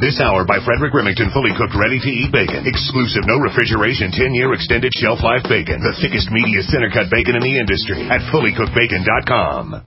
This hour by Frederick Remington, fully cooked, ready-to-eat bacon. Exclusive, no refrigeration, 10-year extended shelf life bacon. The thickest, meatiest, center-cut bacon in the industry at fullycookedbacon.com.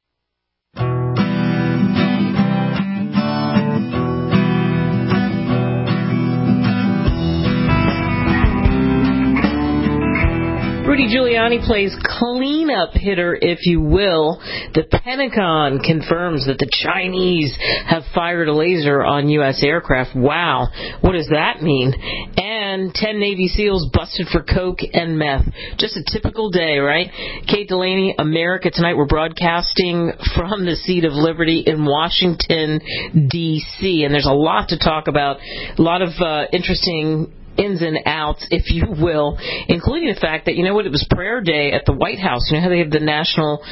Rudy Giuliani plays cleanup hitter, if you will. The Pentagon confirms that the Chinese have fired a laser on U.S. aircraft. Wow, what does that mean? And 10 Navy SEALs busted for coke and meth. Just a typical day, right? Kate Delaney, America Tonight. We're broadcasting from the seat of liberty in Washington, D.C., and there's a lot to talk about. A lot of interesting ins and outs, if you will, including the fact that, it was prayer day at the White House. You know how they have the national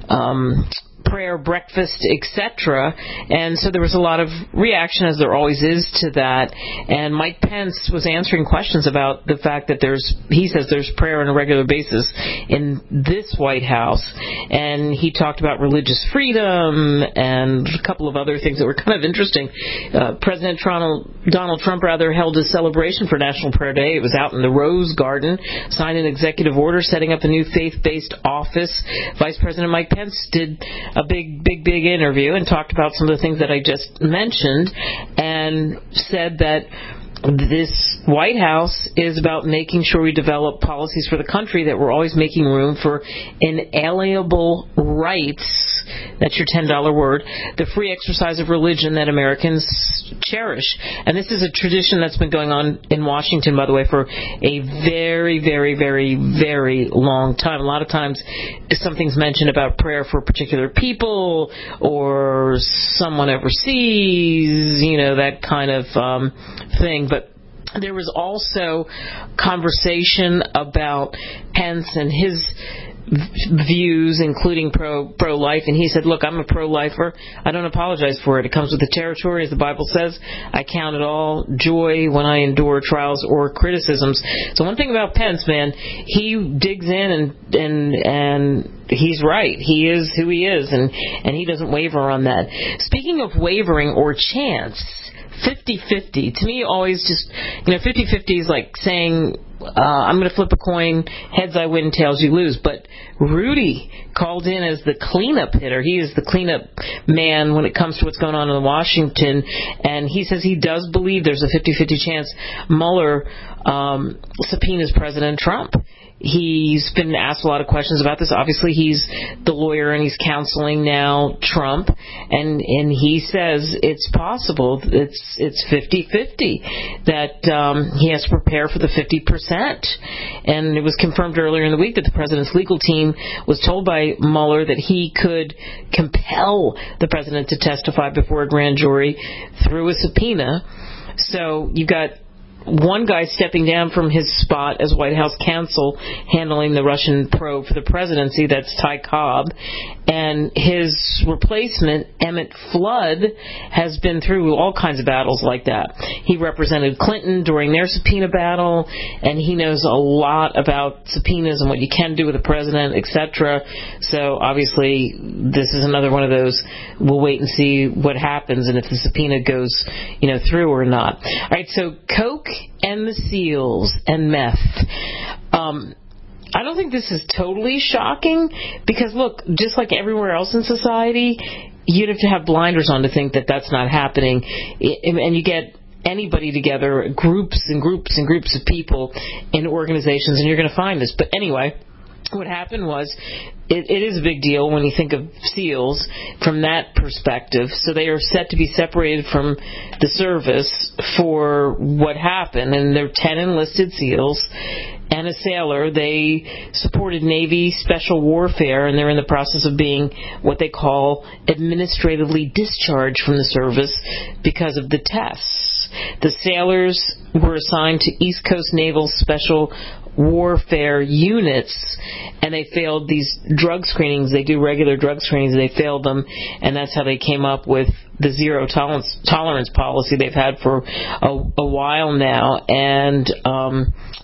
prayer breakfast, etc., and so there was a lot of reaction, as there always is, to that. And Mike Pence was answering questions about the fact that he says there's prayer on a regular basis in this White House, and he talked about religious freedom and a couple of other things that were kind of interesting. President Donald Trump held a celebration for National Prayer Day. It was out in the Rose Garden, signed an executive order setting up a new faith-based office. Vice President Mike Pence did a big interview and talked about some of the things that I just mentioned, and said that this White House is about making sure we develop policies for the country that we're always making room for inalienable rights. That's your $10 word. The free exercise of religion that Americans cherish. And this is a tradition that's been going on in Washington, by the way, for a very, very, very, very long time. A lot of times something's mentioned about prayer for particular people or someone overseas, that kind of thing. But there was also conversation about Pence and his views, including pro-life, and he said, look, I'm a pro-lifer. I don't apologize for it. It comes with the territory, as the Bible says. I count it all joy when I endure trials or criticisms. So one thing about Pence, man, he digs in and he's right. He is who he is, and he doesn't waver on that. Speaking of wavering or chance, 50-50. To me, always just, 50-50 is like saying, I'm going to flip a coin, heads I win, tails you lose. But Rudy called in as the cleanup hitter. He is the cleanup man when it comes to what's going on in Washington. And he says he does believe there's a 50-50 chance Mueller subpoenas President Trump. He's been asked a lot of questions about this. Obviously, he's the lawyer and he's counseling now Trump, and he says it's possible, it's 50-50, that he has to prepare for the 50%. And it was confirmed earlier in the week that the president's legal team was told by Mueller that he could compel the president to testify before a grand jury through a subpoena. So you've got one guy stepping down from his spot as White House counsel handling the Russian probe for the presidency, that's Ty Cobb, and his replacement, Emmett Flood, has been through all kinds of battles like that. He represented Clinton during their subpoena battle, and he knows a lot about subpoenas and what you can do with the president, etc. So obviously this is another one of those, we'll wait and see what happens and if the subpoena goes through or not. All right, so Coke and the SEALs and meth. I don't think this is totally shocking because, look, just like everywhere else in society, you'd have to have blinders on to think that that's not happening. And you get anybody together, groups and groups and groups of people in organizations, and you're going to find this. But anyway, what happened was, it is a big deal when you think of SEALs from that perspective. So they are set to be separated from the service for what happened. And there are 10 enlisted SEALs and a sailor. They supported Navy special warfare, and they're in the process of being what they call administratively discharged from the service because of the tests. The sailors were assigned to East Coast Naval Special Warfare units, and they failed these drug screenings. They do regular drug screenings, and they failed them, and that's how they came up with the zero tolerance policy they've had for a while now. And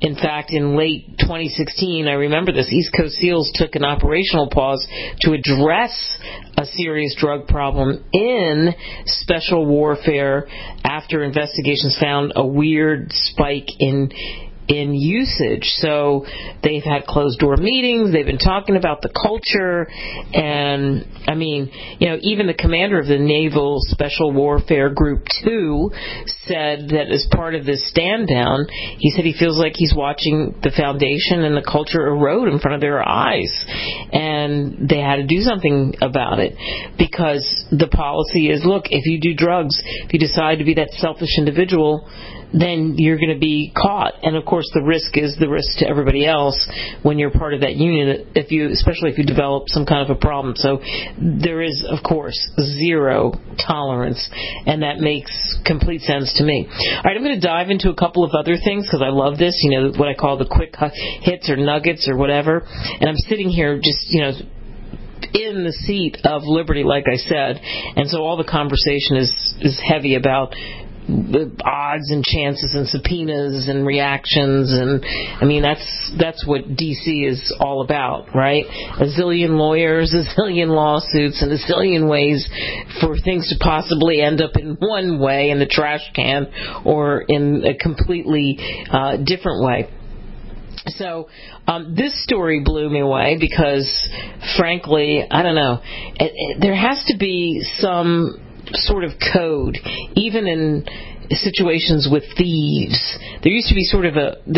In fact, in late 2016, I remember this, East Coast SEALs took an operational pause to address a serious drug problem in special warfare after investigations found a weird spike in usage. So they've had closed-door meetings. They've been talking about the culture. And, I mean, even the commander of the Naval Special Warfare Group 2 said that as part of this stand-down, he said he feels like he's watching the foundation and the culture erode in front of their eyes. And they had to do something about it because the policy is, look, if you do drugs, if you decide to be that selfish individual, then you're going to be caught. And of course the risk is the risk to everybody else when you're part of that unit, especially if you develop some kind of a problem. So there is, of course, zero tolerance, and that makes complete sense to me. All right, I'm going to dive into a couple of other things because I love this, what I call the quick hits or nuggets or whatever. And I'm sitting here just, in the seat of liberty, like I said, and so all the conversation is heavy about the odds and chances and subpoenas and reactions, and I mean that's what DC is all about, right? A zillion lawyers, a zillion lawsuits, and a zillion ways for things to possibly end up in one way in the trash can or in a completely different way. So this story blew me away because, frankly, I don't know. There has to be some sort of code, even in situations with thieves. There used to be sort of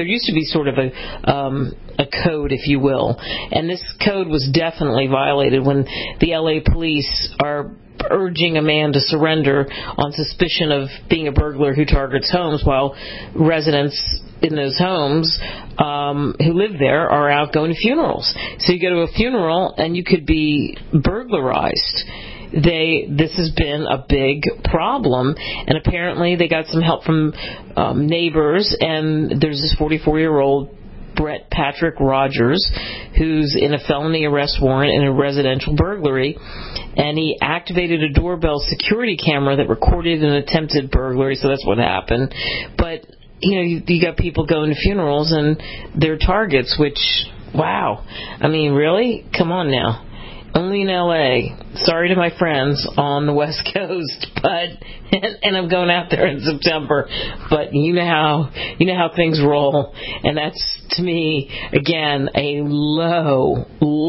a code, if you will, and this code was definitely violated when the LA police are urging a man to surrender on suspicion of being a burglar who targets homes while residents in those homes who live there are out going to funerals. So you go to a funeral and you could be burglarized. This has been a big problem, and apparently they got some help from neighbors, and there's this 44-year-old Brett Patrick Rogers who's in a felony arrest warrant in a residential burglary, and he activated a doorbell security camera that recorded an attempted burglary, so that's what happened. But you got people going to funerals and they're targets, which, wow, I mean, really? Come on now. Only in LA. Sorry to my friends on the West Coast, but and I'm going out there in September. But you know how things roll, and that's, to me, again, a low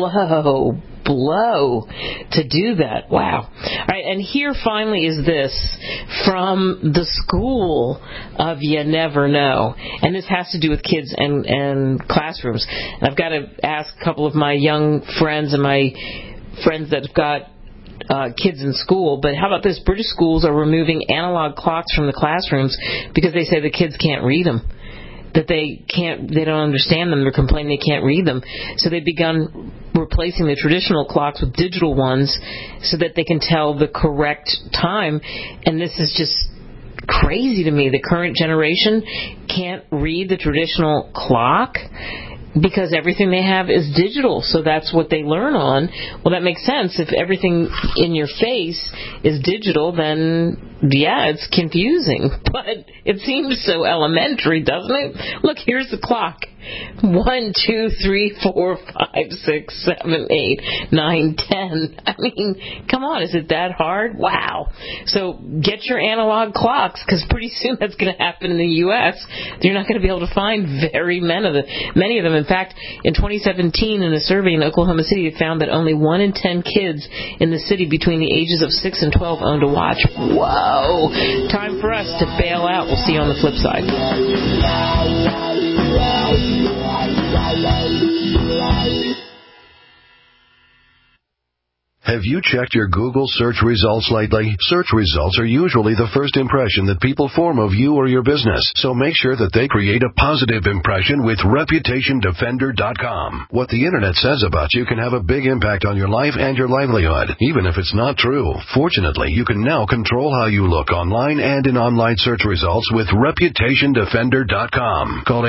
blow to do that. Wow. All right, and here finally is this from the school of You Never Know, and this has to do with kids and classrooms. And I've got to ask a couple of my young friends and my friends that have got kids in school, but how about this? British schools are removing analog clocks from the classrooms because they say the kids can't read them, that they don't understand them. They're complaining they can't read them. So they've begun replacing the traditional clocks with digital ones so that they can tell the correct time. And this is just crazy to me. The current generation can't read the traditional clock because everything they have is digital, so that's what they learn on. Well, that makes sense. If everything in your face is digital, then, yeah, it's confusing. But it seems so elementary, doesn't it? Look, here's the clock. 1, 2, 3, 4, 5, 6, 7, 8, 9, 10. I mean, come on, is it that hard? Wow. So get your analog clocks, because pretty soon that's going to happen in the U.S. You're not going to be able to find very many of them. In fact, in 2017, in a survey in Oklahoma City, it found that only 1 in 10 kids in the city between the ages of 6 and 12 owned a watch. Whoa! Time for us to bail out. We'll see you on the flip side. Have you checked your Google search results lately? Search results are usually the first impression that people form of you or your business, so make sure that they create a positive impression with ReputationDefender.com. What the Internet says about you can have a big impact on your life and your livelihood, even if it's not true. Fortunately, you can now control how you look online and in online search results with ReputationDefender.com. Call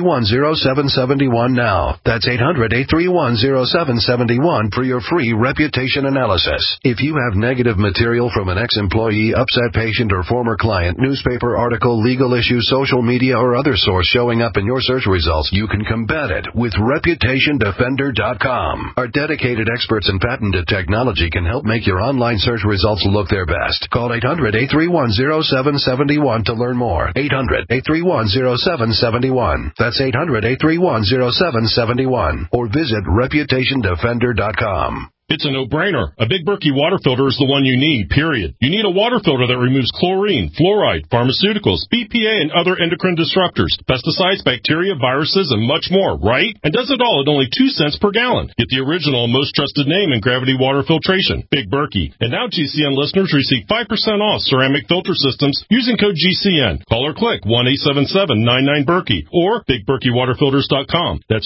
800-831-0771 now. That's 800-831-0771 for your free Reputation reputation analysis. If you have negative material from an ex-employee, upset patient, or former client, newspaper article, legal issue, social media, or other source showing up in your search results, you can combat it with ReputationDefender.com. Our dedicated experts in patented technology can help make your online search results look their best. Call 800-831-0771 to learn more. 800-831-0771. That's 800-831-0771. Or visit ReputationDefender.com. It's a no-brainer. A Big Berkey water filter is the one you need, period. You need a water filter that removes chlorine, fluoride, pharmaceuticals, BPA, and other endocrine disruptors, pesticides, bacteria, viruses, and much more, right? And does it all at only 2 cents per gallon. Get the original and most trusted name in gravity water filtration, Big Berkey. And now GCN listeners receive 5% off ceramic filter systems using code GCN. Call or click 1-877-99-BERKEY or BigBerkeyWaterFilters.com. That's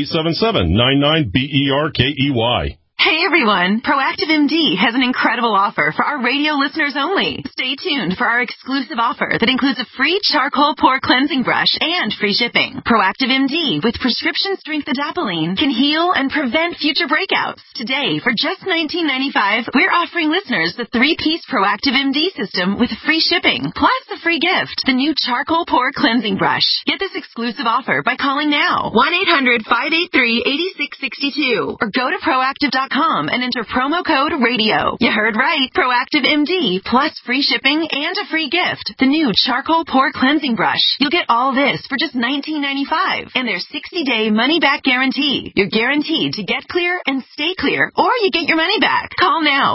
1-877-99-BERKEY. Hey everyone, Proactive MD has an incredible offer for our radio listeners only. Stay tuned for our exclusive offer that includes a free charcoal pore cleansing brush and free shipping. Proactive MD with prescription strength adapalene can heal and prevent future breakouts. Today, for just $19.95, we're offering listeners the 3-piece Proactive MD system with free shipping, plus the free gift, the new charcoal pore cleansing brush. Get this exclusive offer by calling now, 1-800-583-8662, or go to proactive.com and enter promo code RADIO. You heard right. Proactive MD plus free shipping and a free gift. The new charcoal pore cleansing brush. You'll get all this for just $19.95 and their 60-day money-back guarantee. You're guaranteed to get clear and stay clear, or you get your money back. Call now.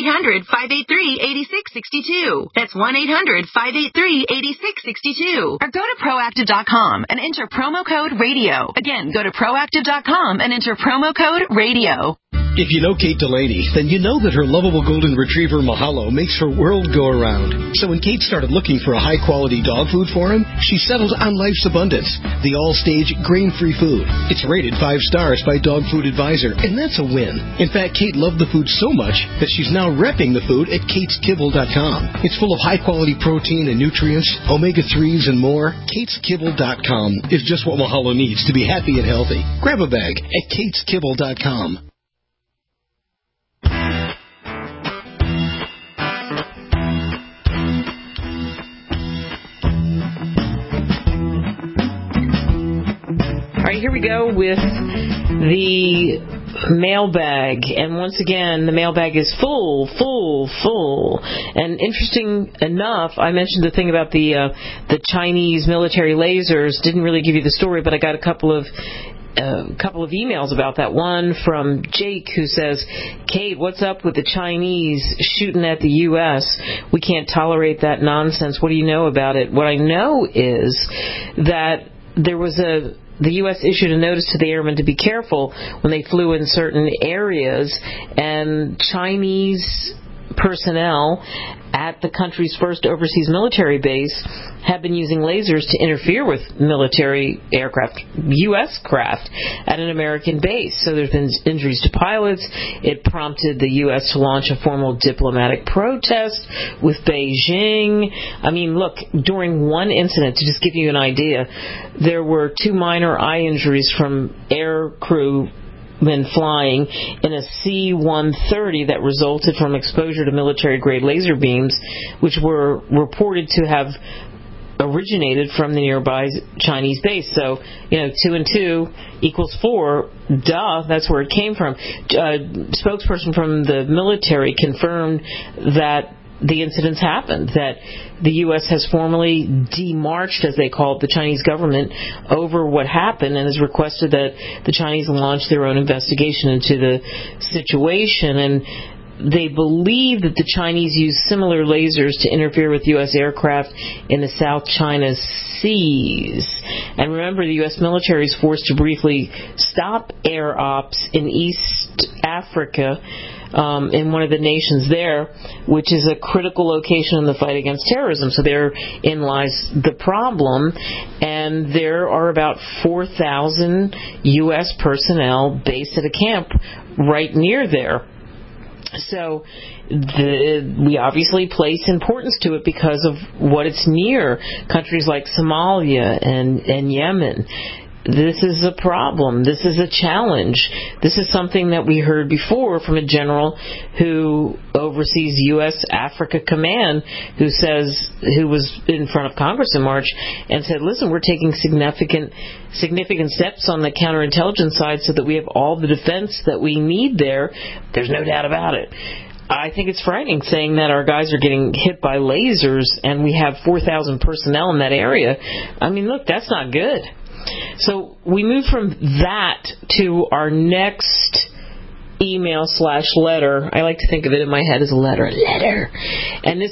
1-800-583-8662. That's 1-800-583-8662. Or go to proactive.com and enter promo code RADIO. Again, go to proactive.com and enter promo code RADIO. If you know Kate Delaney, then you know that her lovable golden retriever Mahalo makes her world go around. So when Kate started looking for a high-quality dog food for him, she settled on Life's Abundance, the all-stage grain-free food. It's rated 5 stars by Dog Food Advisor, and that's a win. In fact, Kate loved the food so much that she's now repping the food at KatesKibble.com. It's full of high-quality protein and nutrients, omega-3s, and more. KatesKibble.com is just what Mahalo needs to be happy and healthy. Grab a bag at KatesKibble.com. All right, here we go with the mailbag. And once again, the mailbag is full. And interesting enough, I mentioned the thing about the Chinese military lasers. Didn't really give you the story, but I got a couple of emails about that. One from Jake, who says, Kate, what's up with the Chinese shooting at the U.S.? We can't tolerate that nonsense. What do you know about it? What I know is that the U.S. issued a notice to the airmen to be careful when they flew in certain areas, and Chinese personnel at the country's first overseas military base have been using lasers to interfere with military aircraft, U.S. craft, at an American base. So there's been injuries to pilots. It prompted the U.S. to launch a formal diplomatic protest with Beijing. I mean, look, during one incident, to just give you an idea, there were 2 minor eye injuries from air crew been flying in a C-130 that resulted from exposure to military-grade laser beams, which were reported to have originated from the nearby Chinese base. So, 2 and 2 equals 4. Duh, that's where it came from. Spokesperson from the military confirmed that the incidents happened, that the U.S. has formally demarched, as they call it, the Chinese government over what happened, and has requested that the Chinese launch their own investigation into the situation. And they believe that the Chinese use similar lasers to interfere with U.S. aircraft in the South China Seas. And remember, the U.S. military is forced to briefly stop air ops in East Africa, in one of the nations there, which is a critical location in the fight against terrorism. So therein lies the problem. And there are about 4,000 U.S. personnel based at a camp right near there. So we obviously place importance to it because of what it's near. Countries like Somalia and Yemen. this is a problem. This is a challenge. This is something that we heard before from a general who oversees U.S. Africa Command, who was in front of Congress in March and said, listen, we're taking significant steps on the counterintelligence side so that we have all the defense that we need there. There's no doubt about it. I think it's frightening saying that our guys are getting hit by lasers and we have 4,000 personnel in that area. I mean, look, that's not good. So we move from that to our next email/letter. I like to think of it in my head as a letter. And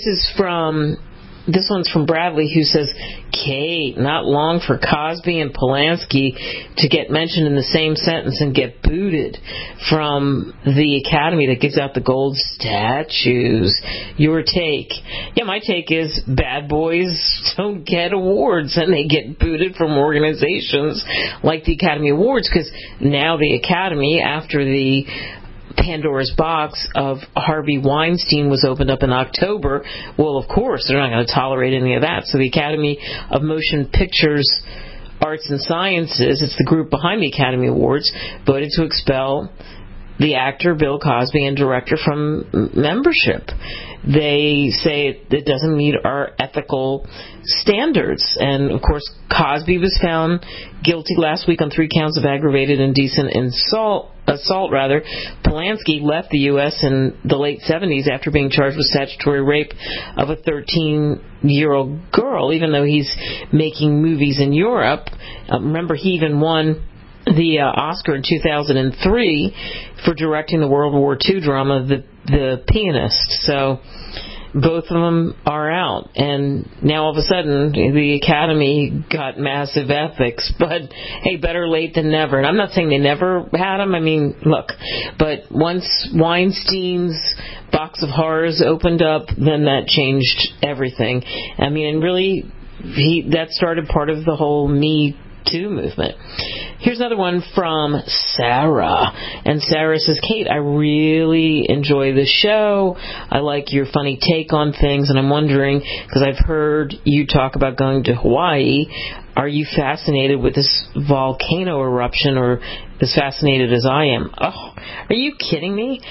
this one's from Bradley, who says, Kate, not long for Cosby and Polanski to get mentioned in the same sentence and get booted from the Academy that gives out the gold statues. Your take? Yeah, my take is bad boys don't get awards, and they get booted from organizations like the Academy Awards, because now the Academy, after the Pandora's box of Harvey Weinstein was opened up in October, well, of course, they're not going to tolerate any of that. So the Academy of Motion Pictures Arts and Sciences, it's the group behind the Academy Awards, voted to expel the actor Bill Cosby and director from membership. They say it doesn't meet our ethical standards. And, of course, Cosby was found guilty last week on 3 counts of aggravated indecent assault. Polanski left the U.S. in the late 70s after being charged with statutory rape of a 13-year-old girl, even though he's making movies in Europe. Remember, he even won the Oscar in 2003 for directing the World War II drama, The Pianist. So both of them are out, and now all of a sudden the Academy got massive ethics. But hey, better late than never. And I'm not saying they never had them. I mean, look, but once Weinstein's box of horrors opened up, then that changed everything. I mean, and really, that started part of the whole Me Too movement. Here's another one from Sarah. And Sarah says, Kate, I really enjoy the show. I like your funny take on things, and I'm wondering, because I've heard you talk about going to Hawaii, are you fascinated with this volcano eruption, or as fascinated as I am? Oh, are you kidding me?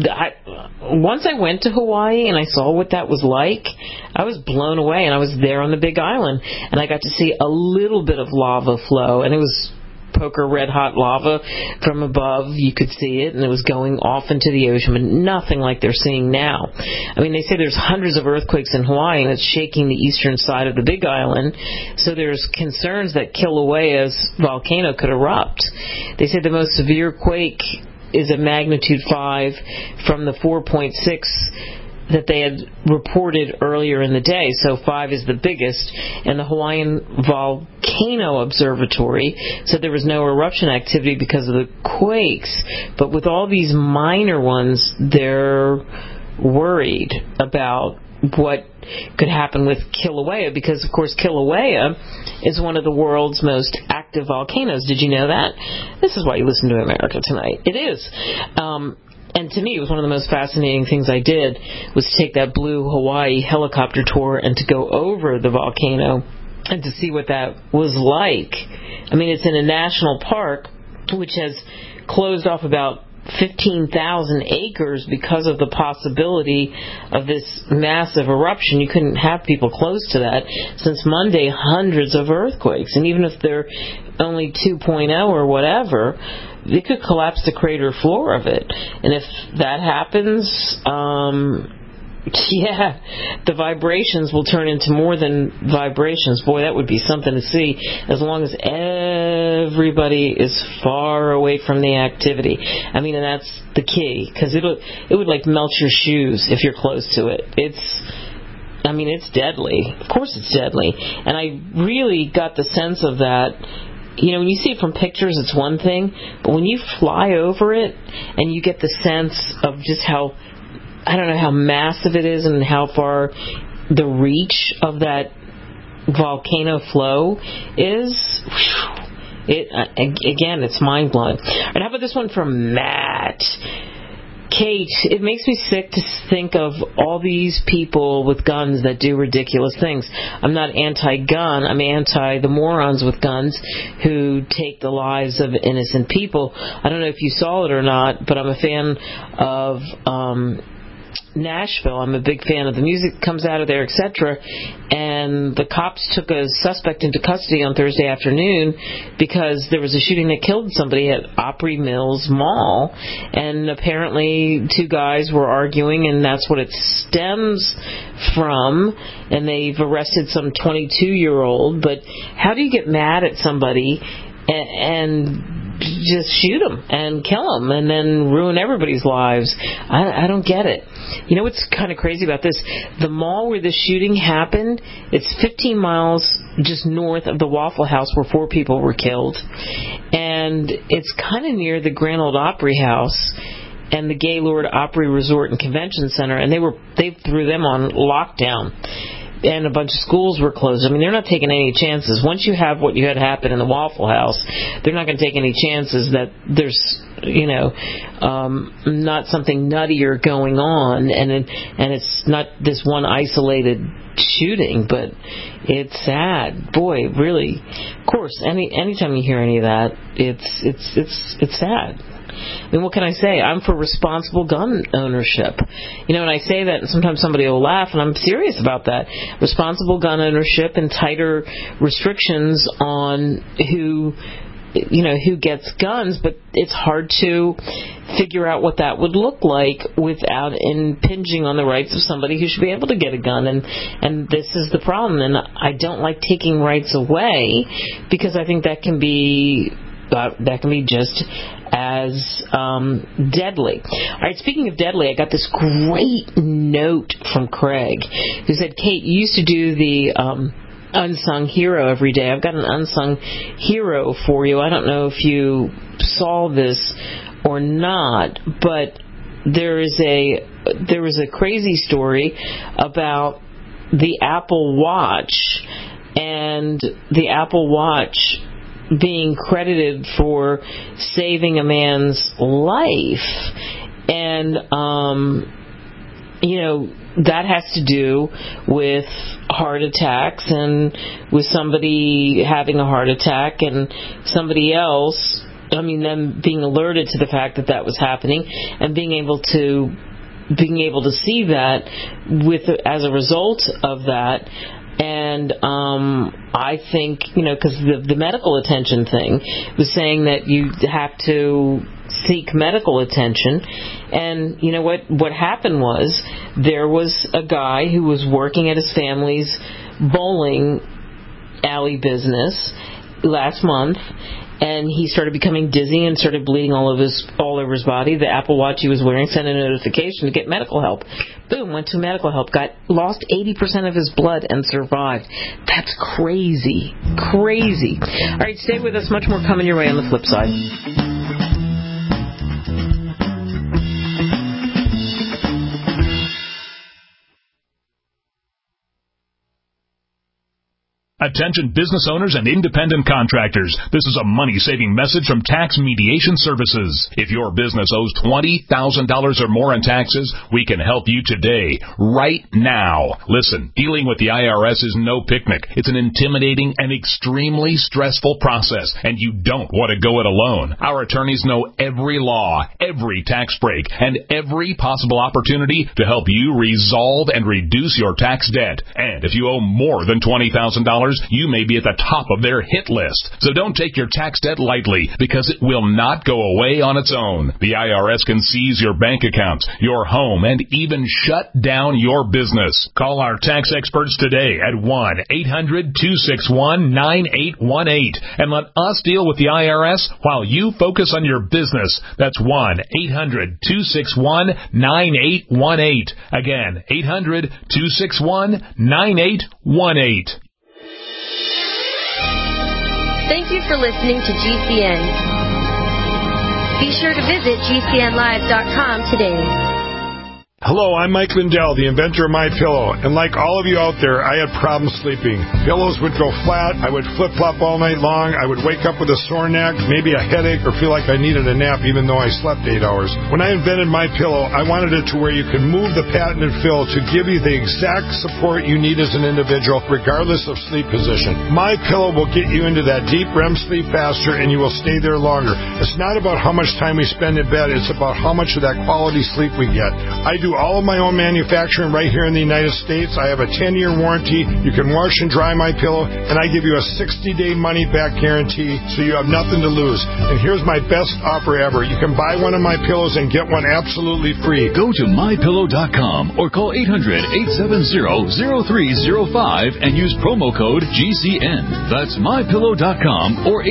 Once I went to Hawaii and I saw what that was like, I was blown away, and I was there on the Big Island, and I got to see a little bit of lava flow, and it was poker red hot lava from above. You could see it, and it was going off into the ocean, but nothing like they're seeing now. I mean, they say there's hundreds of earthquakes in Hawaii, and it's shaking the eastern side of the Big Island, so there's concerns that Kilauea's volcano could erupt. They say the most severe quake is a magnitude 5 from the 4.6 that they had reported earlier in the day. So 5 is the biggest. And the Hawaiian Volcano Observatory said there was no eruption activity because of the quakes. But with all these minor ones, they're worried about what could happen with Kilauea, because, of course, Kilauea is one of the world's most active volcanoes. Did you know that? This is why you listen to America Tonight. It is. And to me, it was one of the most fascinating things I did was to take that Blue Hawaii helicopter tour and to go over the volcano and to see what that was like. I mean, it's in a national park which has closed off about 15,000 acres because of the possibility of this massive eruption. You couldn't have people close to that. Since Monday, hundreds of earthquakes. And even if they're only 2.0 or whatever, it could collapse the crater floor of it. And if that happens, the vibrations will turn into more than vibrations. Boy, that would be something to see, as long as everybody is far away from the activity. I mean, and that's the key, because it would like melt your shoes if you're close to it. It's deadly. Of course it's deadly. And I really got the sense of that. You know, when you see it from pictures, it's one thing, but when you fly over it and you get the sense of just how, I don't know how massive it is and how far the reach of that volcano flow is. Again, it's mind-blowing. And how about this one from Matt? Kate, it makes me sick to think of all these people with guns that do ridiculous things. I'm not anti-gun. I'm anti the morons with guns who take the lives of innocent people. I don't know if you saw it or not, but I'm a fan of Nashville. I'm a big fan of the music that comes out of there, etc. And the cops took a suspect into custody on Thursday afternoon because there was a shooting that killed somebody at Opry Mills Mall. And apparently 2 guys were arguing, and that's what it stems from. And they've arrested some 22-year-old. But how do you get mad at somebody and just shoot them and kill them and then ruin everybody's lives? I don't get it. You know what's kind of crazy about this? The mall where the shooting happened, it's 15 miles just north of the Waffle House where 4 people were killed. And it's kind of near the Grand Ole Opry House and the Gaylord Opry Resort and Convention Center, and they threw them on lockdown. And a bunch of schools were closed. I mean, they're not taking any chances. Once you have what you had happen in the Waffle House, they're not going to take any chances that there's, not something nuttier going on, and it's not this one isolated shooting, but it's sad. Boy, really. Of course, anytime you hear any of that, it's sad. I mean, what can I say? I'm for responsible gun ownership. And I say that, and sometimes somebody will laugh, and I'm serious about that. Responsible gun ownership and tighter restrictions on who gets guns, but it's hard to figure out what that would look like without impinging on the rights of somebody who should be able to get a gun. And this is the problem. And I don't like taking rights away because I think that can be just as deadly. All right, speaking of deadly, I got this great note from Craig who said, Kate, you used to do the unsung hero every day. I've got an unsung hero for you. I don't know if you saw this or not, but there was a crazy story about the Apple Watch and the Apple Watch being credited for saving a man's life. And that has to do with heart attacks and with somebody having a heart attack and somebody else, them being alerted to the fact that was happening and being able to see that as a result of that. And I think, because the medical attention thing was saying that you have to seek medical attention. And you know what happened was there was a guy who was working at his family's bowling alley business last month, and he started becoming dizzy and started bleeding all over his body. The Apple Watch he was wearing sent a notification to get medical help. Boom, went to medical help, lost 80% of his blood and survived. That's crazy. Crazy. All right, stay with us. Much more coming your way on the flip side. Attention business owners and independent contractors. This is a money-saving message from Tax Mediation Services. If your business owes $20,000 or more in taxes, we can help you today, right now. Listen, dealing with the IRS is no picnic. It's an intimidating and extremely stressful process, and you don't want to go it alone. Our attorneys know every law, every tax break, and every possible opportunity to help you resolve and reduce your tax debt. And if you owe more than $20,000, you may be at the top of their hit list. So don't take your tax debt lightly, because it will not go away on its own. The IRS can seize your bank accounts, your home, and even shut down your business. Call our tax experts today at 1-800-261-9818 and let us deal with the IRS while you focus on your business. That's 1-800-261-9818. Again, 800-261-9818. Thank you for listening to GCN. Be sure to visit GCNlive.com today. Hello, I'm Mike Lindell, the inventor of MyPillow, and like all of you out there, I had problems sleeping. Pillows would go flat, I would flip-flop all night long, I would wake up with a sore neck, maybe a headache, or feel like I needed a nap even though I slept 8 hours. When I invented MyPillow, I wanted it to where you could move the patented fill to give you the exact support you need as an individual, regardless of sleep position. MyPillow will get you into that deep REM sleep faster, and you will stay there longer. It's not about how much time we spend in bed, it's about how much of that quality sleep we get. I do all of my own manufacturing right here in the United States. I have a 10-year warranty. You can wash and dry MyPillow, and I give you a 60-day money-back guarantee, so you have nothing to lose. And here's my best offer ever. You can buy one of my pillows and get one absolutely free. Go to MyPillow.com or call 800-870-0305 and use promo code GCN. That's MyPillow.com or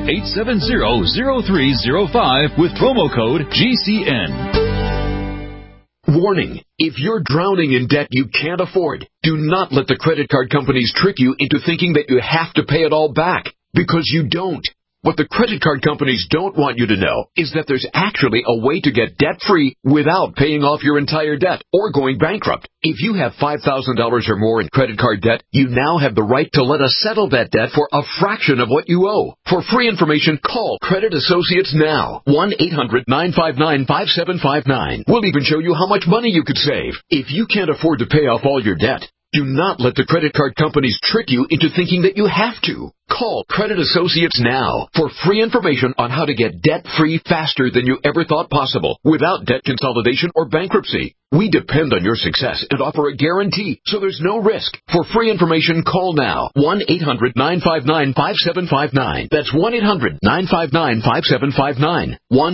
800-870-0305 with promo code GCN. Warning, if you're drowning in debt you can't afford, do not let the credit card companies trick you into thinking that you have to pay it all back, because you don't. What the credit card companies don't want you to know is that there's actually a way to get debt-free without paying off your entire debt or going bankrupt. If you have $5,000 or more in credit card debt, you now have the right to let us settle that debt for a fraction of what you owe. For free information, call Credit Associates now. 1-800-959-5759. We'll even show you how much money you could save. If you can't afford to pay off all your debt, do not let the credit card companies trick you into thinking that you have to. Call Credit Associates now for free information on how to get debt-free faster than you ever thought possible without debt consolidation or bankruptcy. We depend on your success and offer a guarantee, so there's no risk. For free information, call now. 1-800-959-5759. That's 1-800-959-5759.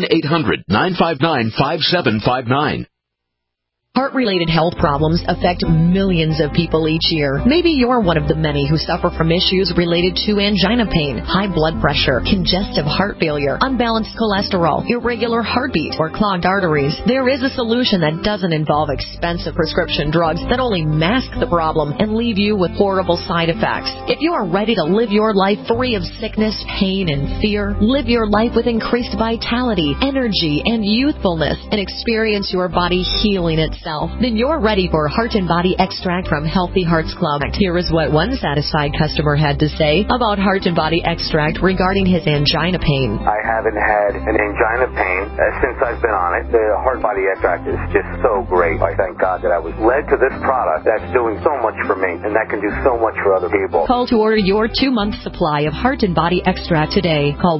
1-800-959-5759. Heart-related health problems affect millions of people each year. Maybe you're one of the many who suffer from issues related to angina pain, high blood pressure, congestive heart failure, unbalanced cholesterol, irregular heartbeat, or clogged arteries. There is a solution that doesn't involve expensive prescription drugs that only mask the problem and leave you with horrible side effects. If you are ready to live your life free of sickness, pain, and fear, live your life with increased vitality, energy, and youthfulness, and experience your body healing itself, then you're ready for Heart and Body Extract from Healthy Hearts Club. Here is what one satisfied customer had to say about Heart and Body Extract regarding his angina pain. I haven't had an angina pain since I've been on it. The Heart and Body Extract is just so great. I thank God that I was led to this product that's doing so much for me and that can do so much for other people. Call to order your 2-month supply of Heart and Body Extract today. Call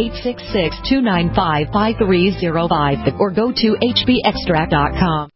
1-866-295-5305 or go to hbextract.com.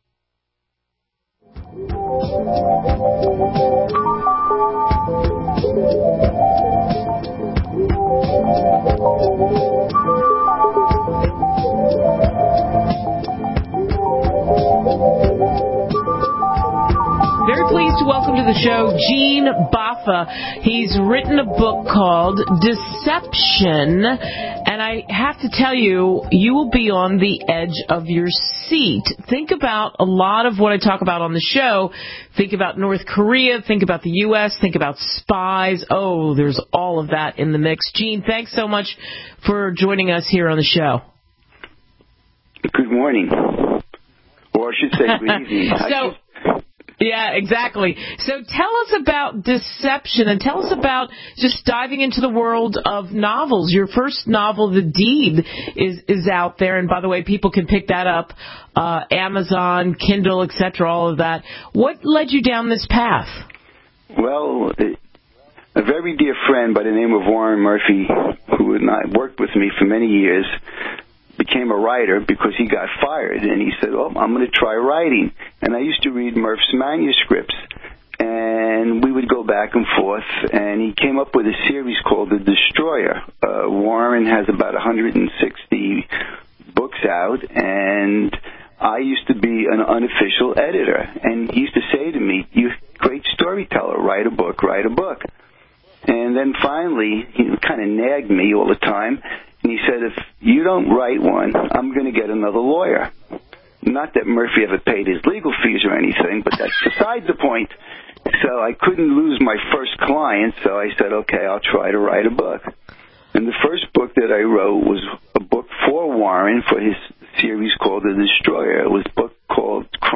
Very pleased to welcome to the show Gene Baffa. He's written a book called Deception, and I have to tell you, you will be on the edge of your seat. Think about a lot of what I talk about on the show. Think about North Korea, think about the U.S., think about spies. Oh, there's all of that in the mix. Gene, thanks so much for joining us here on the show. Good morning. Or I should say good evening. Yeah, exactly. So tell us about Deception, and tell us about just diving into the world of novels. Your first novel, The Deed, is out there, and by the way, people can pick that up, Amazon, Kindle, etc., all of that. What led you down this path? Well, a very dear friend by the name of Warren Murphy, who had not worked with me for many years, became a writer because he got fired, and he said, "Oh, I'm going to try writing." And I used to read Murph's manuscripts, and we would go back and forth, and he came up with a series called The Destroyer. Warren has about 160 books out, and I used to be an unofficial editor, and he used to say to me, "You're a great storyteller, write a book, write a book." And then finally, he kind of nagged me all the time, and he said, "If you don't write one, I'm going to get another lawyer." Not that Murphy ever paid his legal fees or anything, but that's beside the point. So I couldn't lose my first client, so I said, okay, I'll try to write a book. And the first book that I wrote was a book for Warren for his series called The Destroyer. It was a book called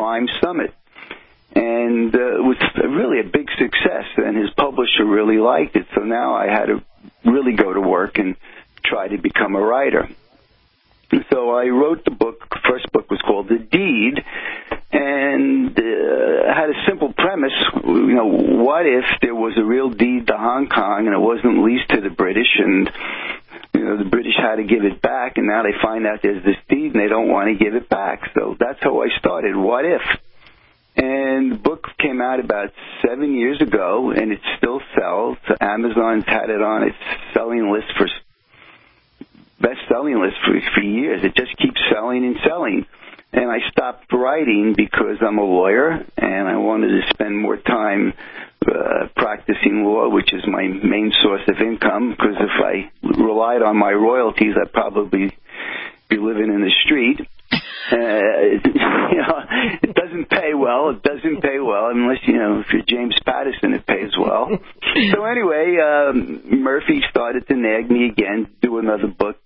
Crime Summit. And it was really a big success, and his publisher really liked it. So now I had to really go to work and try to become a writer. So I wrote the book. First book was called The Deed, and had a simple premise. You know, what if there was a real deed to Hong Kong and it wasn't leased to the British, and you know the British had to give it back, and now they find out there's this deed and they don't want to give it back. So that's how I started. What if? And the book came out about 7 years ago, and it still sells. Amazon's had it on its selling list for best-selling list for years. It just keeps selling and selling. And I stopped writing because I'm a lawyer, and I wanted to spend more time practicing law, which is my main source of income, because if I relied on my royalties, I'd probably be living in the street. You know, it doesn't pay well. It doesn't pay well unless, you know, if you're James Patterson, it pays well. So anyway, Murphy started to nag me again, do another book.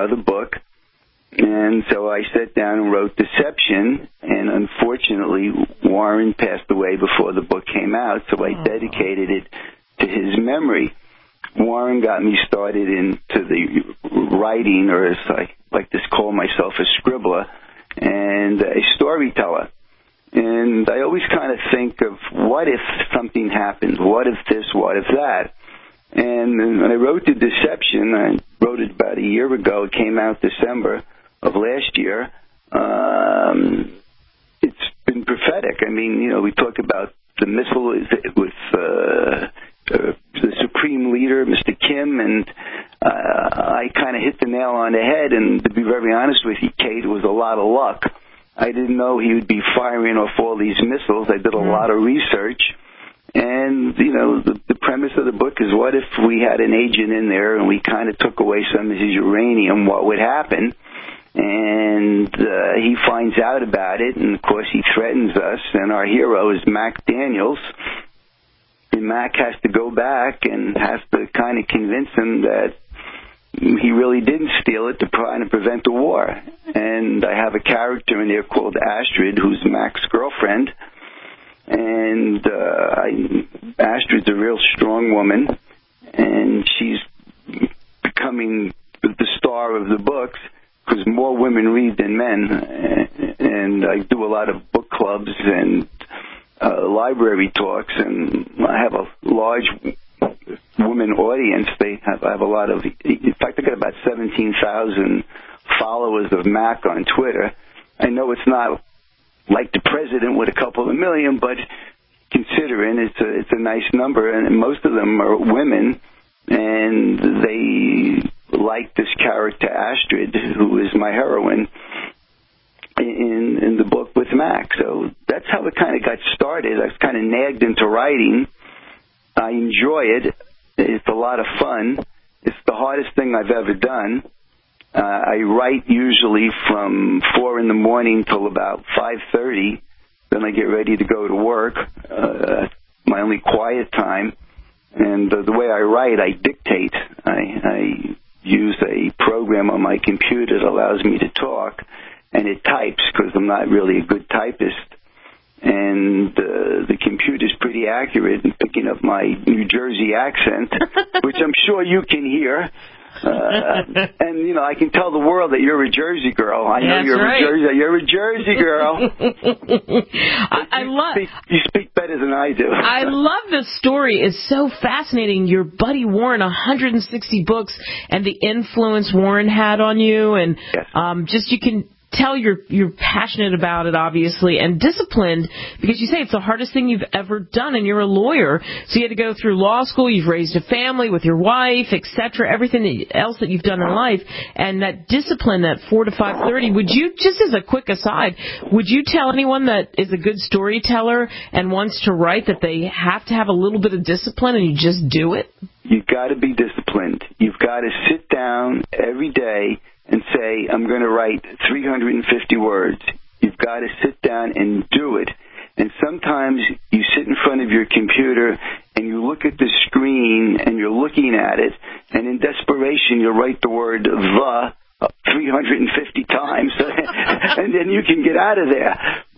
And so I sat down and wrote Deception, and unfortunately Warren passed away before the book came out, so I dedicated it to his memory. Warren got me started into the writing, or as I like to call myself, a scribbler and a storyteller. And I always kind of think of what if something happened? What if this? What if that? And when I wrote The Deception, I wrote it about a year ago. It came out December of last year. It's been prophetic. I mean, you know, we talk about the missile with the supreme leader, Mr. Kim, and I kind of hit the nail on the head. And to be very honest with you, Kate, it was a lot of luck. I didn't know he would be firing off all these missiles. I did a lot of research. And, you know, the premise of the book is, what if we had an agent in there and we kind of took away some of his uranium? What would happen? And he finds out about it, and, of course, he threatens us. And our hero is Mac Daniels. And Mac has to go back and has to kind of convince him that he really didn't steal it to try and prevent the war. And I have a character in there called Astrid, who's Mac's girlfriend. And Astrid's a real strong woman, and she's becoming the star of the books because more women read than men. And I do a lot of book clubs and library talks, and I have a large women audience. I have a lot of, in fact, I got about 17,000 followers of Mac on Twitter. I know it's not like the president with a couple of million, but considering it's a nice number, and most of them are women, and they like this character Astrid, who is my heroine in the book with Mac. So that's how it kind of got started. I was kind of nagged into writing. I enjoy it. It's a lot of fun. It's the hardest thing I've ever done. I write usually from 4 in the morning till about 5:30. Then I get ready to go to work. My only quiet time. And the way I write, I dictate. I use a program on my computer that allows me to talk, and it types because I'm not really a good typist. And the computer's pretty accurate in picking up my New Jersey accent, which I'm sure you can hear. And, you know, I can tell the world that you're a Jersey girl. I know you're a Jersey girl. You speak better than I do. I love this story. It's so fascinating. Your buddy Warren, 160 books, and the influence Warren had on you. And just you can tell you're passionate about it, obviously, and disciplined, because you say it's the hardest thing you've ever done, and you're a lawyer, so you had to go through law school, you've raised a family with your wife, etc., everything else that you've done in life, and that discipline, that 4 to 5:30, would you, just as a quick aside, would you tell anyone that is a good storyteller and wants to write that they have to have a little bit of discipline and you just do it? You've got to be disciplined. You've got to sit down every day and say, I'm going to write 350 words. You've got to sit down and do it. And sometimes you sit in front of your computer and you look at the screen and you're looking at it, and in desperation you'll write the word the 350 times, and then you can get out of there.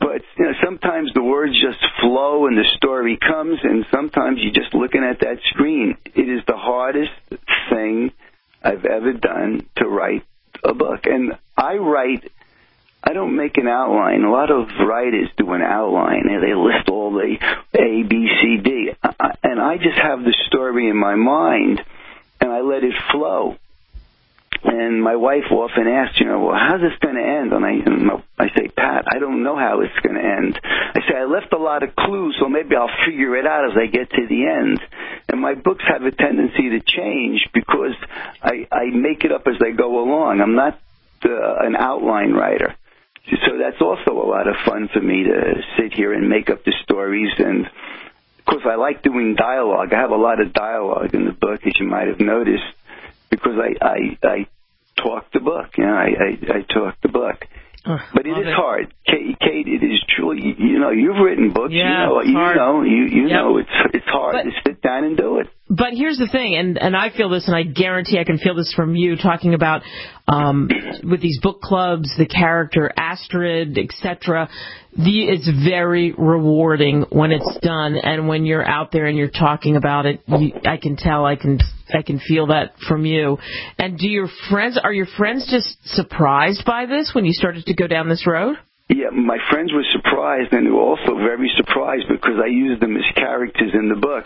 But sometimes the words just flow and the story comes, and sometimes you're just looking at that screen. It is the hardest thing I've ever done to write a book. And I don't make an outline. A lot of writers do an outline. They list all the A, B, C, D. And I just have the story in my mind, and I let it flow. And my wife often asks, well, how's this going to end? And I say, Pat, I don't know how it's going to end. I say, I left a lot of clues, so maybe I'll figure it out as I get to the end. And my books have a tendency to change because I make it up as I go along. I'm not an outline writer. So that's also a lot of fun for me to sit here and make up the stories. And, of course, I like doing dialogue. I have a lot of dialogue in the book, as you might have noticed, because I talk the book. I talk the book. But it is hard. Kate, it is truly, you've written books. Yeah, know it's hard to sit down and do it. But here's the thing, and I feel this, and I guarantee I can feel this from you, talking about with these book clubs, the character Astrid, etc. It's very rewarding when it's done, and when you're out there and you're talking about it, I can tell, I can feel that from you. And are your friends just surprised by this when you started to go down this road? Yeah, my friends were surprised, and they were also very surprised because I used them as characters in the book.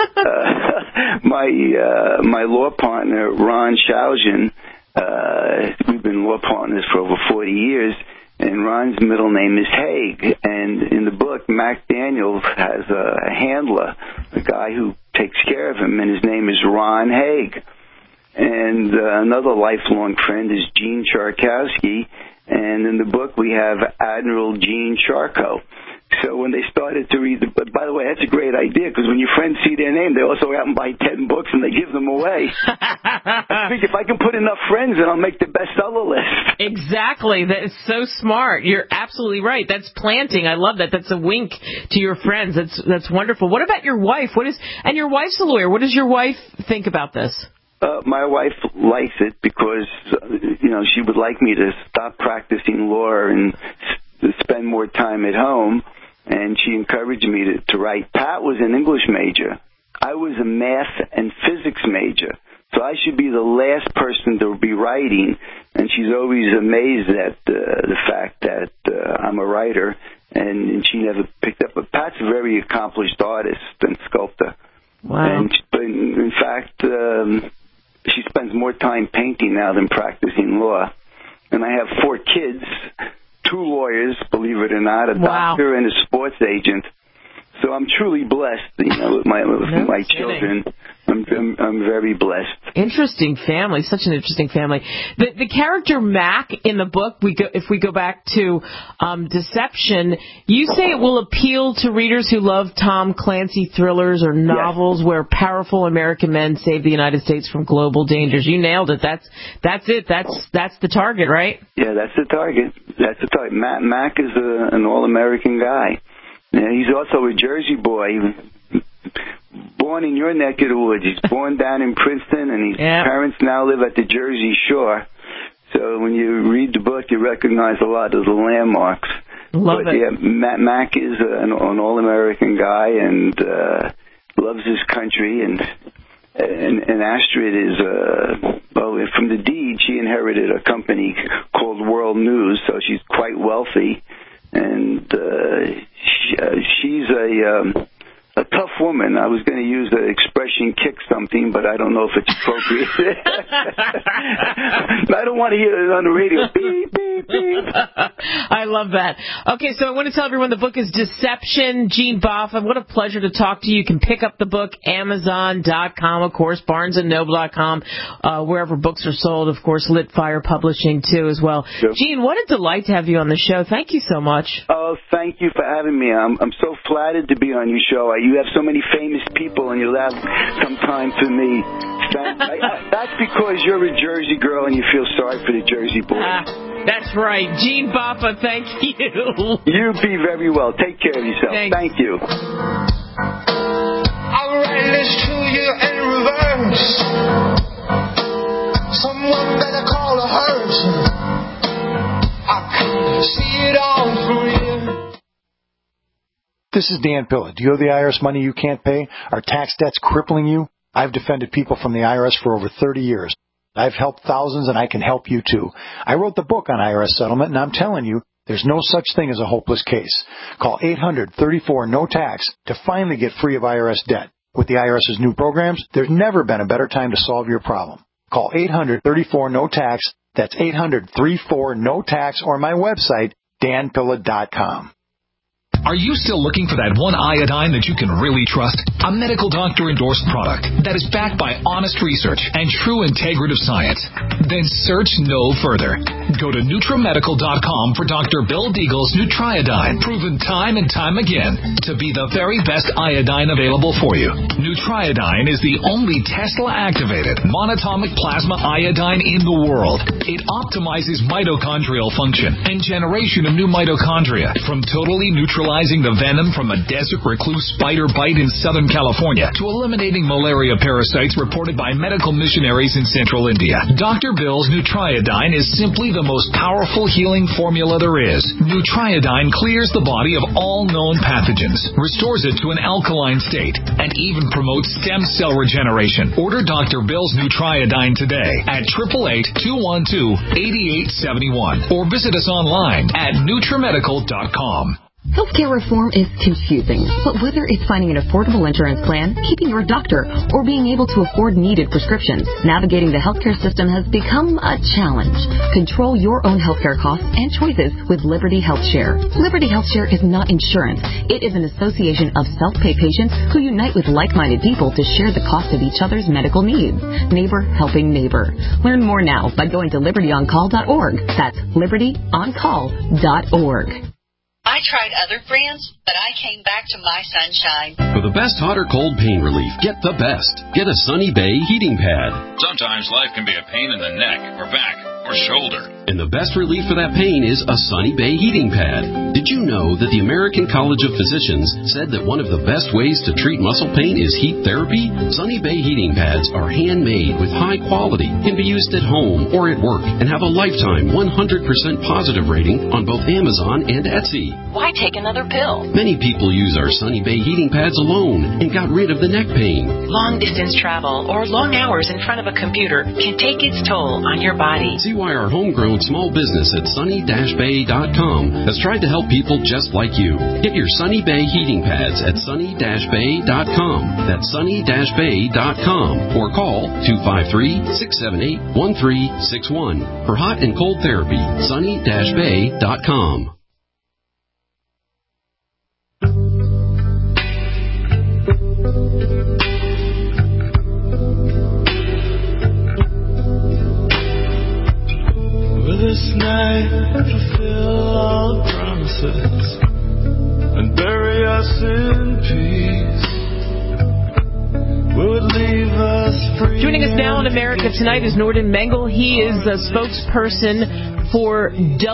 My law partner, Ron Shaojian, we've been law partners for over 40 years, and Ron's middle name is Haig. And in the book, Mac Daniels has a handler, a guy who takes care of him, and his name is Ron Haig. And another lifelong friend is Gene Charkowski. And in the book, we have Admiral Gene Charco. So when they started to read by the way, that's a great idea, because when your friends see their name, they also go out and buy 10 books and they give them away. I think if I can put enough friends, then I'll make the bestseller list. Exactly. That is so smart. You're absolutely right. That's planting. I love that. That's a wink to your friends. That's wonderful. What about your wife? And your wife's a lawyer. What does your wife think about this? My wife likes it because, she would like me to stop practicing law and spend more time at home, and she encouraged me to write. Pat was an English major. I was a math and physics major, so I should be the last person to be writing, and she's always amazed at the fact that I'm a writer, and she never picked up. But Pat's a very accomplished artist and sculptor. Wow. And in fact, she spends more time painting now than practicing law. And I have 4 kids, 2 lawyers, believe it or not, a doctor and a sports agent. So I'm truly blessed, with my children. I'm very blessed. Interesting family, such an interesting family. The character Mac in the book, if we go back to Deception, you say it will appeal to readers who love Tom Clancy thrillers or novels where powerful American men save the United States from global dangers. You nailed it. That's it. That's the target, right? Yeah, that's the target. Mac is an all-American guy. Yeah, he's also a Jersey boy, born in your neck of the woods. He's born down in Princeton, and his parents now live at the Jersey Shore. So when you read the book, you recognize a lot of the landmarks. Love it. Yeah, Mac is an all-American guy and loves his country. And Astrid is, from the deed, she inherited a company called World News, so she's quite wealthy. And she's a tough woman. I was going to use the expression kick something, but I don't know if it's appropriate. I don't want to hear it on the radio. Beep, beep, beep. I love that. Okay, so I want to tell everyone the book is Deception, Gene Boffa. What a pleasure to talk to you. You can pick up the book, Amazon.com, of course, BarnesandNoble.com, wherever books are sold, of course, Lit Fire Publishing, too, as well. Sure. Gene, what a delight to have you on the show. Thank you so much. Oh, thank you for having me. I'm so flattered to be on your show. You have so many famous people, and you'll have some time for me. That's because you're a Jersey girl and you feel sorry for the Jersey boys. That's right. Gene Boffa, thank you. You be very well. Take care of yourself. Thanks. Thank you. I'll write this to you in reverse. Someone better call a hearse. I can see it all through you. This is Dan Pilla. Do you owe the IRS money you can't pay? Are tax debts crippling you? I've defended people from the IRS for over 30 years. I've helped thousands, and I can help you too. I wrote the book on IRS settlement, and I'm telling you, there's no such thing as a hopeless case. Call 800-34-NO-TAX to finally get free of IRS debt. With the IRS's new programs, there's never been a better time to solve your problem. Call 800-34-NO-TAX. That's 800-34-NO-TAX, or my website, danpilla.com. Are you still looking for that one iodine that you can really trust? A medical doctor-endorsed product that is backed by honest research and true integrative science? Then search no further. Go to NutriMedical.com for Dr. Bill Deagle's Nutriodine, proven time and time again to be the very best iodine available for you. Nutriodine is the only Tesla-activated monatomic plasma iodine in the world. It optimizes mitochondrial function and generation of new mitochondria from totally neutralizing the venom from a desert recluse spider bite in Southern California to eliminating malaria parasites reported by medical missionaries in central India. Dr. Bill's Nutriodine is simply the most powerful healing formula there is. Nutriodine clears the body of all known pathogens, restores it to an alkaline state, and even promotes stem cell regeneration. Order Dr. Bill's Nutriodine today at 888-212-8871 or visit us online at NutriMedical.com. Healthcare reform is confusing, but whether it's finding an affordable insurance plan, keeping your doctor, or being able to afford needed prescriptions, navigating the healthcare system has become a challenge. Control your own healthcare costs and choices with Liberty HealthShare. Liberty HealthShare is not insurance. It is an association of self-pay patients who unite with like-minded people to share the cost of each other's medical needs. Neighbor helping neighbor. Learn more now by going to libertyoncall.org. That's libertyoncall.org. I tried other brands, but I came back to My Sunshine. For the best hot or cold pain relief, get the best. Get a Sunny Bay heating pad. Sometimes life can be a pain in the neck or back or shoulder. And the best relief for that pain is a Sunny Bay heating pad. Did you know that the American College of Physicians said that one of the best ways to treat muscle pain is heat therapy? Sunny Bay heating pads are handmade with high quality, can be used at home or at work, and have a lifetime 100% positive rating on both Amazon and Etsy. Why take another pill? Many people use our Sunny Bay heating pads alone and got rid of the neck pain. Long distance travel or long hours in front of a computer can take its toll on your body. See why our homegrown small business at sunny-bay.com has tried to help people just like you. Get your Sunny Bay heating pads at sunny-bay.com. That's sunny-bay.com or call 253-678-1361 for hot and cold therapy. sunny-bay.com. This night fulfill all promises and bury us in peace. Will it leave us free? Joining us now on America Tonight is Norden Mengel. He is the spokesperson for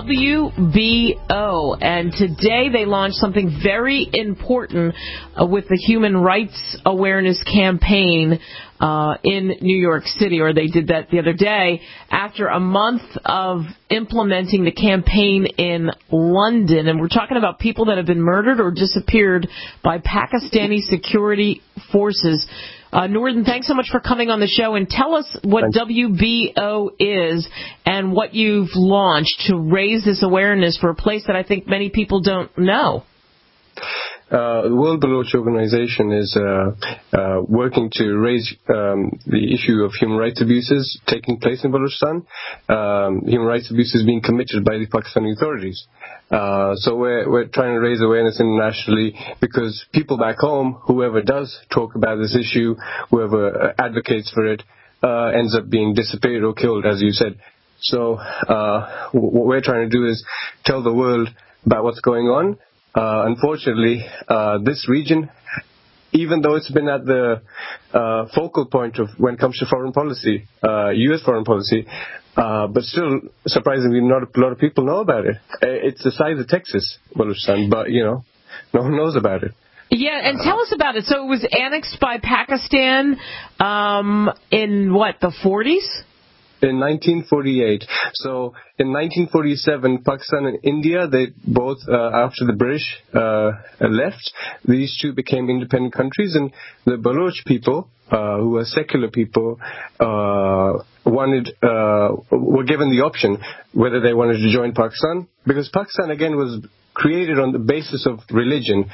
WBO, and today they launched something very important with the Human Rights Awareness Campaign in New York City, or they did that the other day, after a month of implementing the campaign in London. And we're talking about people that have been murdered or disappeared by Pakistani security forces. Norden, thanks so much for coming on the show, and tell us what WBO is and what you've launched to raise this awareness for a place that I think many people don't know. The World Baloch Organization is working to raise the issue of human rights abuses taking place in Balochistan. Human rights abuses being committed by the Pakistani authorities. So we're trying to raise awareness internationally because people back home, whoever does talk about this issue, whoever advocates for it, ends up being disappeared or killed, as you said. So what we're trying to do is tell the world about what's going on. Unfortunately, this region, even though it's been at the focal point of when it comes to foreign policy, U.S. foreign policy, but still, surprisingly, not a lot of people know about it. It's the size of Texas, Balochistan, but, no one knows about it. Yeah, and tell us about it. So it was annexed by Pakistan in, the 40s? in 1948. So in 1947, Pakistan and India, they both, after the British left, these two became independent countries, and the Baloch people, who were secular people, were given the option whether they wanted to join Pakistan, because Pakistan again was created on the basis of religion.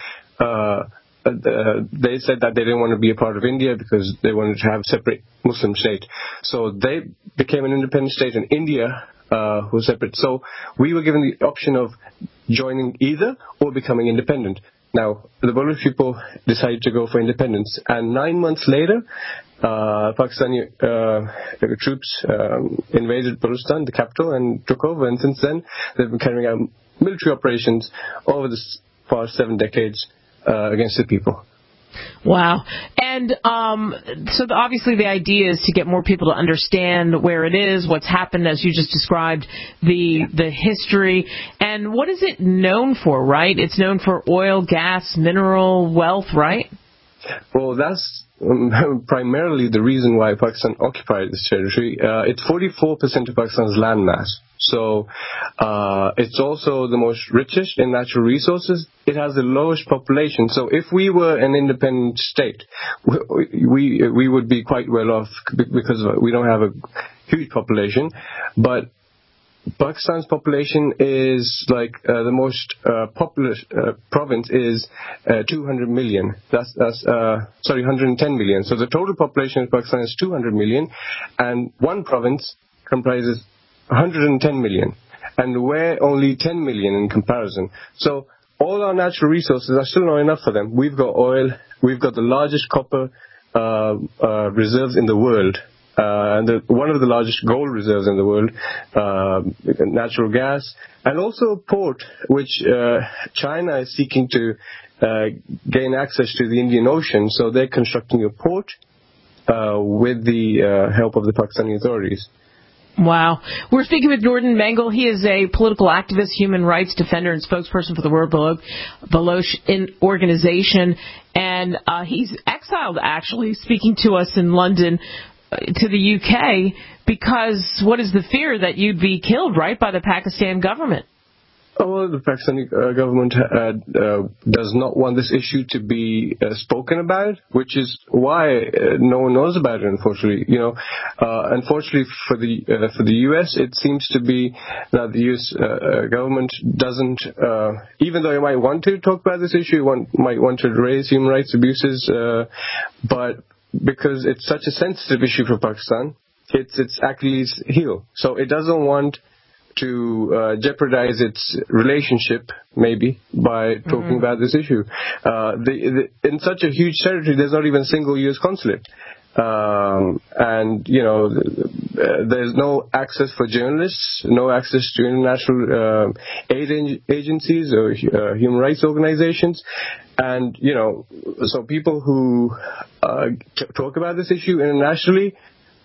They said that they didn't want to be a part of India because they wanted to have a separate Muslim state. So they became an independent state, and India was separate. So we were given the option of joining either or becoming independent. Now, the Baloch people decided to go for independence, and 9 months later, Pakistani troops invaded Balochistan, the capital, and took over. And since then, they've been carrying out military operations over the past 7 decades against the people. Wow. And so obviously the idea is to get more people to understand where it is, what's happened, as you just described, the history. And what is it known for, right? It's known for oil, gas, mineral wealth, right? Well, that's primarily the reason why Pakistan occupied this territory. It's 44% of Pakistan's landmass. So it's also the most richest in natural resources. It has the lowest population. So if we were an independent state, we would be quite well off because we don't have a huge population. But Pakistan's population is like the most populous province is 200 million. That's 110 million. So the total population of Pakistan is 200 million, and one province comprises 110 million, and we're only 10 million in comparison. So all our natural resources are still not enough for them. We've got oil, we've got the largest copper reserves in the world, and one of the largest gold reserves in the world, natural gas, and also port, which China is seeking to gain access to the Indian Ocean. So they're constructing a port with the help of the Pakistani authorities. Wow. We're speaking with Nordin Mengel. He is a political activist, human rights defender, and spokesperson for the World Baloch organization. And he's exiled, actually, speaking to us in London, to the UK, because what is the fear that you'd be killed, right, by the Pakistan government? Well, the Pakistani government does not want this issue to be spoken about, which is why no one knows about it. Unfortunately, unfortunately for the U.S., it seems to be that the U.S. government doesn't, even though it might want to talk about this issue, might want to raise human rights abuses, but because it's such a sensitive issue for Pakistan, it's Achilles' heel. So it doesn't want to jeopardize its relationship, maybe, by talking about this issue. In such a huge territory, there's not even a single U.S. consulate. And, there's no access for journalists, no access to international aid agencies or human rights organizations. And, so people who talk about this issue internationally,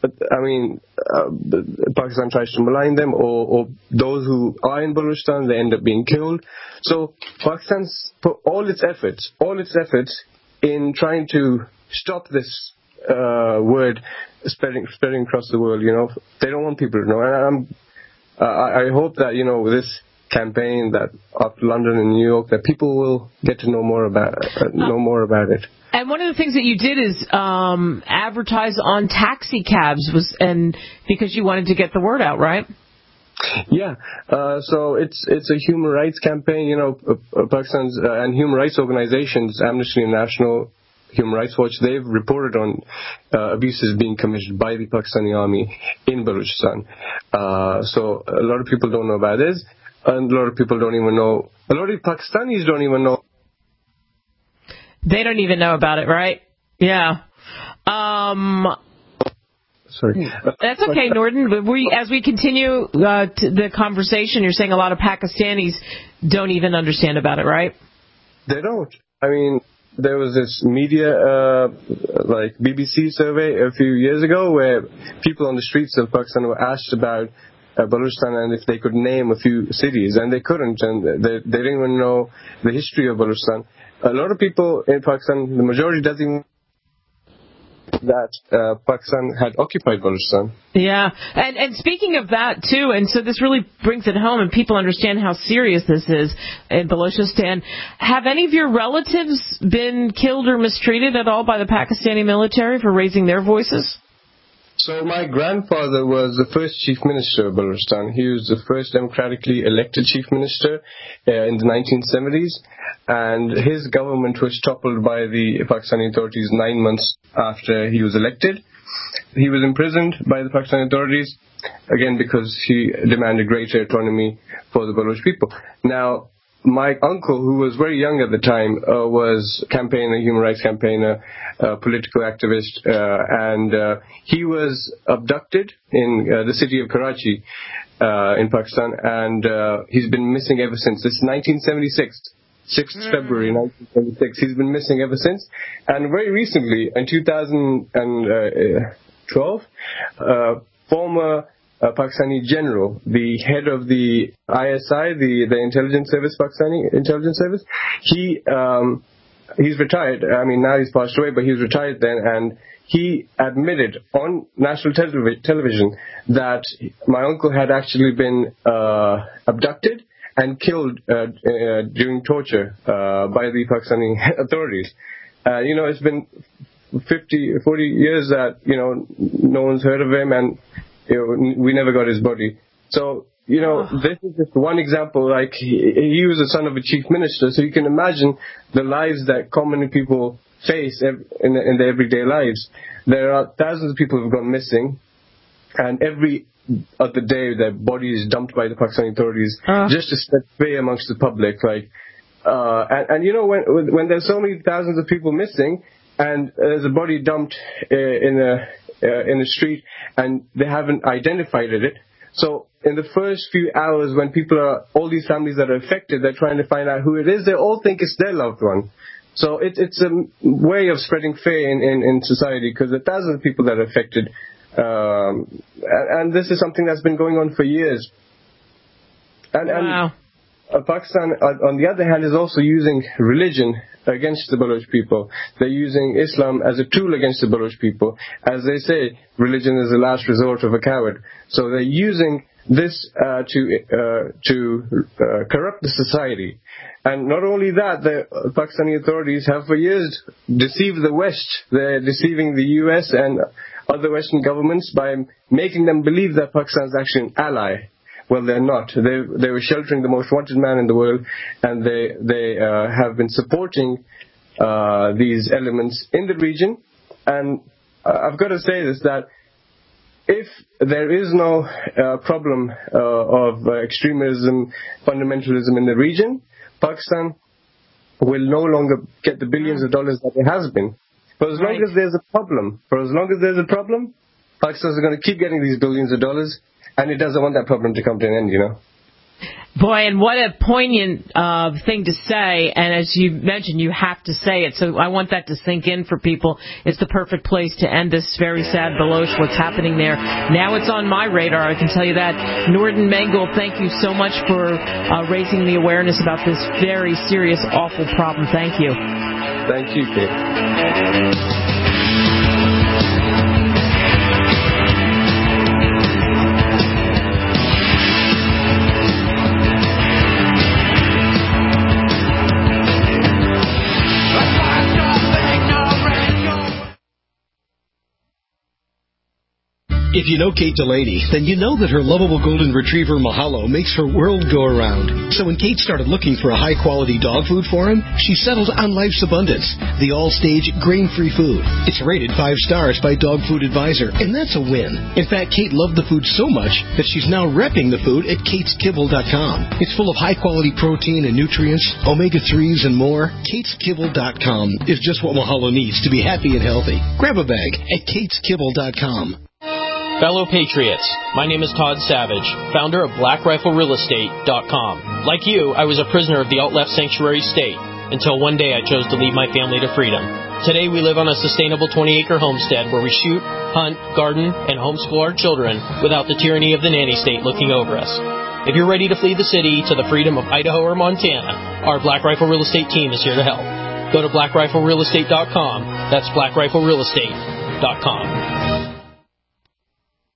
Pakistan tries to malign them, or those who are in Balochistan, they end up being killed. So Pakistan's put all its efforts in trying to stop this word spreading across the world. They don't want people to know. And I hope that this campaign, that after London and New York, that people will get to know more about it. And one of the things that you did is advertise on taxi cabs, because you wanted to get the word out, right? Yeah. So it's a human rights campaign. Pakistan's and human rights organizations, Amnesty International, Human Rights Watch, they've reported on abuses being committed by the Pakistani army in Balochistan. So a lot of people don't know about this, and a lot of people don't even know. A lot of Pakistanis don't even know. They don't even know about it, right? Yeah. Sorry. That's okay, Nordin. As we continue the conversation, you're saying a lot of Pakistanis don't even understand about it, right? They don't. There was this media, like BBC survey a few years ago, where people on the streets of Pakistan were asked about Balochistan and if they could name a few cities, and they couldn't, and they didn't even know the history of Balochistan. A lot of people in Pakistan, the majority doesn't even that Pakistan had occupied Balochistan. Yeah, and speaking of that too, and so this really brings it home, and people understand how serious this is in Balochistan. Have any of your relatives been killed or mistreated at all by the Pakistani military for raising their voices? So my grandfather was the first chief minister of Balochistan. He was the first democratically elected chief minister in the 1970s, and his government was toppled by the Pakistani authorities 9 months after he was elected. He was imprisoned by the Pakistani authorities, again because he demanded greater autonomy for the Baloch people. Now, my uncle, who was very young at the time, was campaigner, human rights campaigner, political activist, and he was abducted in the city of Karachi in Pakistan, and he's been missing ever since. This is 1976. 6th February 1976. He's been missing ever since. And very recently, in 2012, former Pakistani general, the head of the ISI, the intelligence service, Pakistani intelligence service, he's retired. I mean, now he's passed away, but he was retired then, and he admitted on national television that my uncle had actually been abducted and killed during torture by the Pakistani authorities. It's been 40 years that, no one's heard of him, and we never got his body. So, this is just one example. Like, he was the son of a chief minister, so you can imagine the lives that common people face in their everyday lives. There are thousands of people who have gone missing, and every other day their body is dumped by the Pakistani authorities just to set fear amongst the public. Like, when there's so many thousands of people missing, and there's a body dumped in a street, and they haven't identified it. So in the first few hours, when all these families that are affected, they're trying to find out who it is. They all think it's their loved one. So it's a way of spreading fear in society, because there are thousands of people that are affected, and this is something that's been going on for years. And Pakistan, on the other hand, is also using religion against the Baloch people. They're using Islam as a tool against the Baloch people. As they say, religion is the last resort of a coward. So they're using this to corrupt the society. And not only that, the Pakistani authorities have for years deceived the West. They're deceiving the US and other Western governments by making them believe that Pakistan is actually an ally. Well, they're not. They were sheltering the most wanted man in the world, and they have been supporting these elements in the region. And I've got to say this, that if there is no problem of extremism, fundamentalism in the region, Pakistan will no longer get the billions of dollars that it has been. For as long as there's a problem, Pakistan is going to keep getting these billions of dollars, and it doesn't want that problem to come to an end, Boy, and what a poignant thing to say, and as you mentioned, you have to say it, so I want that to sink in for people. It's the perfect place to end this very sad Baloch, what's happening there. Now it's on my radar, I can tell you that. Noordan Mangal, thank you so much for raising the awareness about this very serious, awful problem. Thank you. Thank you, Kate. If you know Kate Delaney, then you know that her lovable golden retriever Mahalo makes her world go around. So when Kate started looking for a high-quality dog food for him, she settled on Life's Abundance, the all-stage grain-free food. It's rated 5 stars by Dog Food Advisor, and that's a win. In fact, Kate loved the food so much that she's now repping the food at KatesKibble.com. It's full of high-quality protein and nutrients, omega-3s, and more. KatesKibble.com is just what Mahalo needs to be happy and healthy. Grab a bag at KatesKibble.com. Fellow Patriots, my name is Todd Savage, founder of BlackRifleRealEstate.com. Like you, I was a prisoner of the alt-left sanctuary state, until one day I chose to lead my family to freedom. Today we live on a sustainable 20-acre homestead where we shoot, hunt, garden, and homeschool our children without the tyranny of the nanny state looking over us. If you're ready to flee the city to the freedom of Idaho or Montana, our Black Rifle Real Estate team is here to help. Go to BlackRifleRealEstate.com, that's BlackRifleRealEstate.com. sunnybayheatingpad.com.